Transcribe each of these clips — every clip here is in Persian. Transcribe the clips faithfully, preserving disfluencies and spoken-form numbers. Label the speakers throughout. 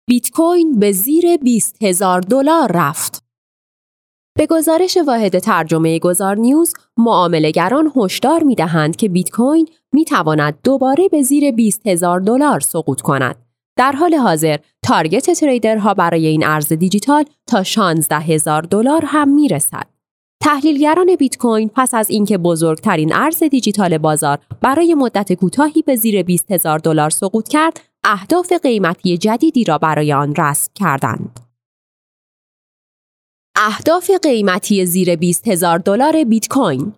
Speaker 1: بیت کوین به زیر بیست هزار دلار رفت. به گزارش واحد ترجمه گذار نیوز، معامله‌گران هشدار می‌دهند که بیت کوین می‌تواند دوباره به زیر بیست هزار دلار سقوط کند. در حال حاضر تارگت تریدرها برای این ارز دیجیتال تا شانزده هزار دلار هم می‌رسد. تحلیلگران بیت کوین پس از اینکه بزرگترین ارز دیجیتال بازار برای مدت کوتاهی به زیر بیست هزار دلار سقوط کرد، اهداف قیمتی جدیدی را برای آن رسم کردند. اهداف قیمتی زیر بیست هزار دلار بیت کوین.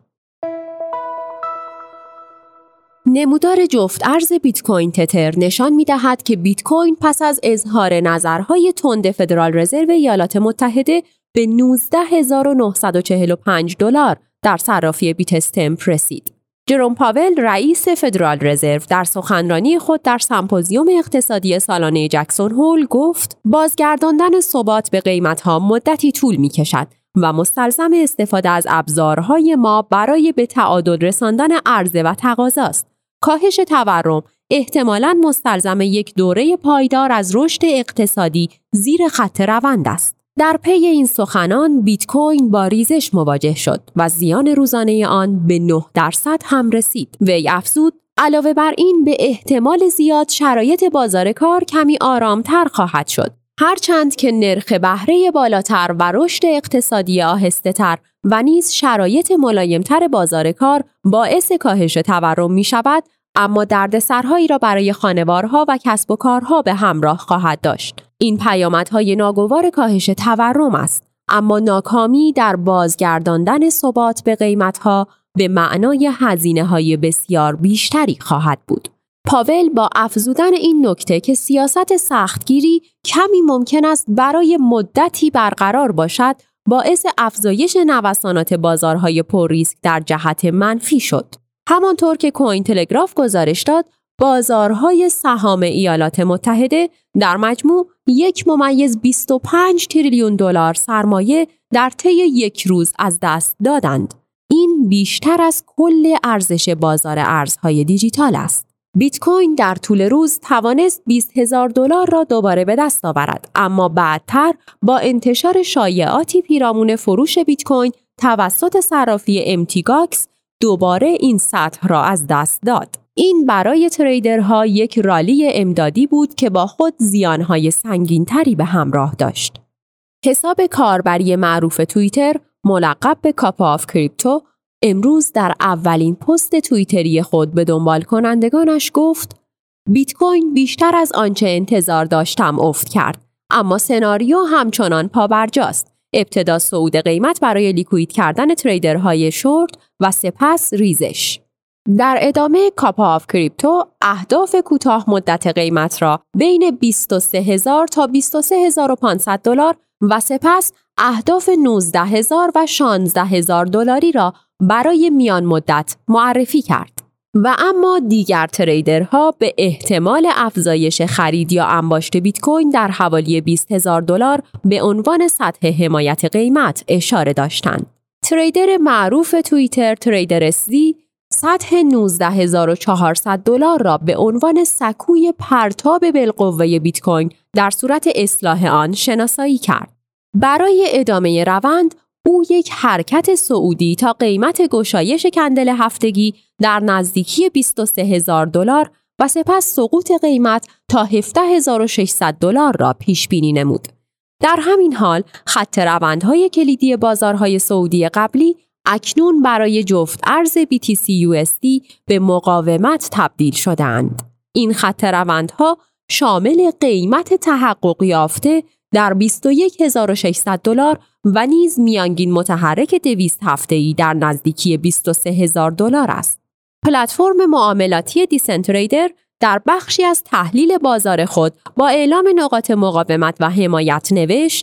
Speaker 1: نمودار جفت ارز بیت کوین تتر نشان می‌دهد که بیت کوین پس از اظهار نظرهای تند فدرال رزرو ایالات متحده به نوزده هزار و نهصد و چهل و پنج دلار در صرافی بیت استمپ رسید. جروم پاول رئیس فدرال رزرو در سخنرانی خود در سمپوزیوم اقتصادی سالانه جکسون هول گفت بازگرداندن ثبات به قیمت‌ها مدتی طول می‌کشد و مستلزم استفاده از ابزارهای ما برای به تعادل رساندن عرضه و تقاضاست. کاهش تورم احتمالاً مستلزم یک دوره پایدار از رشد اقتصادی زیر خط روند است. در پی این سخنان بیت کوین با ریزش مواجه شد و زیان روزانه آن به نه درصد هم رسید. وی افزود علاوه بر این به احتمال زیاد شرایط بازار کار کمی آرامتر خواهد شد. هرچند که نرخ بهره بالاتر و رشد اقتصادی آهسته‌تر و نیز شرایط ملایمتر بازار کار باعث کاهش تورم می شود، اما دردسرهایی را برای خانوارها و کسب و کارها به همراه خواهد داشت. این پیامدهای ناگوار کاهش تورم است، اما ناکامی در بازگرداندن ثبات به قیمتها به معنای هزینه‌های بسیار بیشتری خواهد بود. پاول با افزودن این نکته که سیاست سختگیری کمی ممکن است برای مدتی برقرار باشد، باعث افزایش نوسانات بازارهای پرریسک در جهت منفی شد. همانطور که کوین تلگراف گزارش داد، بازارهای سهام ایالات متحده در مجموع یک ممیز بیست و پنج تریلیون دلار سرمایه در طی یک روز از دست دادند. این بیشتر از کل ارزش بازار ارزهای دیجیتال است. بیت کوین در طول روز توانست بیست هزار دلار را دوباره به دست آورد، اما بعدتر با انتشار شایعاتی پیرامون فروش بیت کوین توسط صرافی امتیگاکس دوباره این سطح را از دست داد. این برای تریدرها یک رالی امدادی بود که با خود زیانهای سنگین‌تری به همراه داشت. حساب کاربری معروف توییتر ملقب به کاپ آف کریپتو امروز در اولین پست توییتری خود به دنبال کنندگانش گفت بیت کوین بیشتر از آنچه انتظار داشتم افت کرد، اما سناریو همچنان پابرجاست. ابتدا صعود قیمت برای لیکوید کردن تریدرهای شورت و سپس ریزش. در ادامه کاپ آف کریپتو اهداف کوتاه مدت قیمت را بین بیست و سه هزار تا بیست و سه هزار و پانصد دلار و سپس اهداف نوزده هزار و شانزده هزار دلاری را برای میان مدت معرفی کرد. و اما دیگر تریدرها به احتمال افزایش خرید یا انباشت بیت کوین در حوالی بیست هزار دلار به عنوان سطح حمایت قیمت اشاره داشتند. تریدر معروف توییتر تریدر اس‌دی سطح نوزده هزار و چهارصد دلار را به عنوان سکوی پرتاب بالقوه بیت کوین در صورت اصلاح آن شناسایی کرد. برای ادامه روند او یک حرکت صعودی تا قیمت گشایش کندل هفتگی در نزدیکی بیست و سه هزار دلار و سپس سقوط قیمت تا هفده هزار و ششصد دلار را پیش بینی نمود. در همین حال خط روندهای کلیدی بازارهای سعودی قبلی اکنون برای جفت ارز بی تی سی یو اس دی به مقاومت تبدیل شده‌اند. این خط روندها شامل قیمت تحقق یافته در بیست و یک هزار و ششصد دلار و نیز میانگین متحرک دویست هفته‌ای در نزدیکی بیست و سه هزار دلار است. پلتفرم معاملاتی دیسنتریدر در بخشی از تحلیل بازار خود با اعلام نقاط مقاومت و حمایت نوشت: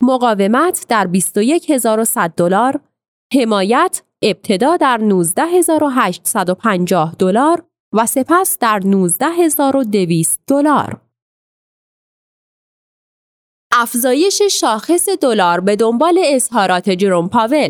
Speaker 1: مقاومت در بیست و یک هزار و صد دلار، حمایت ابتدا در نوزده هزار و هشتصد و پنجاه دلار و سپس در نوزده هزار و دویست دلار. افزایش شاخص دلار به دنبال اظهارات جروم پاول.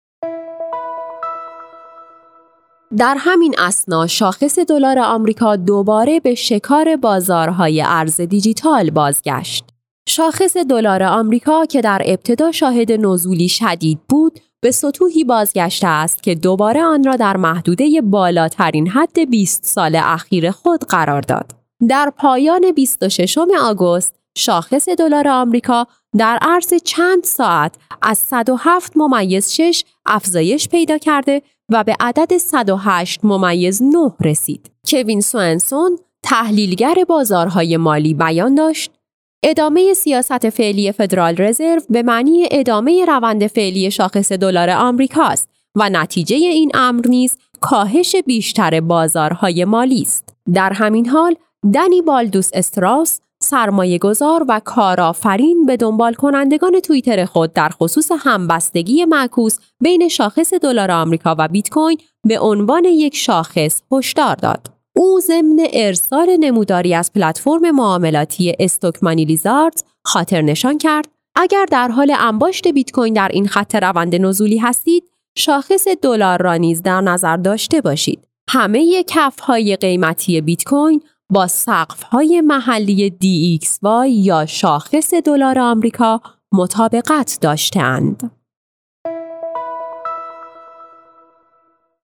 Speaker 1: در همین اثنا شاخص دلار آمریکا دوباره به شکار بازارهای ارز دیجیتال بازگشت. شاخص دلار آمریکا که در ابتدا شاهد نزولی شدید بود، به سطوحی بازگشته است که دوباره آن را در محدوده بالاترین حد بیست سال اخیر خود قرار داد. در پایان بیست و ششم آگوست، شاخص دلار آمریکا در عرض چند ساعت از صد و هفت ممیز شش افزایش پیدا کرده و به عدد صد و هشت ممیز نه رسید. کوین سوئنسون، تحلیلگر بازارهای مالی، بیان داشت: ادامه سیاست فعلی فدرال رزرو به معنی ادامه روند فعلی شاخص دلار آمریکا است و نتیجه این امر نیز کاهش بیشتر بازارهای مالی است. در همین حال، دنی بالدوس استراوس، سرمایه گذار و کارآفرین، به دنبال کنندگان توییتر خود در خصوص همبستگی معکوس بین شاخص دلار آمریکا و بیت کوین به عنوان یک شاخص هشدار داد. او ضمن ارسال نموداری از پلتفرم معاملاتی استوک مانی لیزارد خاطر نشان کرد: اگر در حال انباشت بیت کوین در این خط روند نزولی هستید، شاخص دلار را نیز در نظر داشته باشید. همه کف‌های قیمتی بیت کوین با سقف‌های محلی دی ایکس وای یا شاخص دلار آمریکا مطابقت داشته‌اند.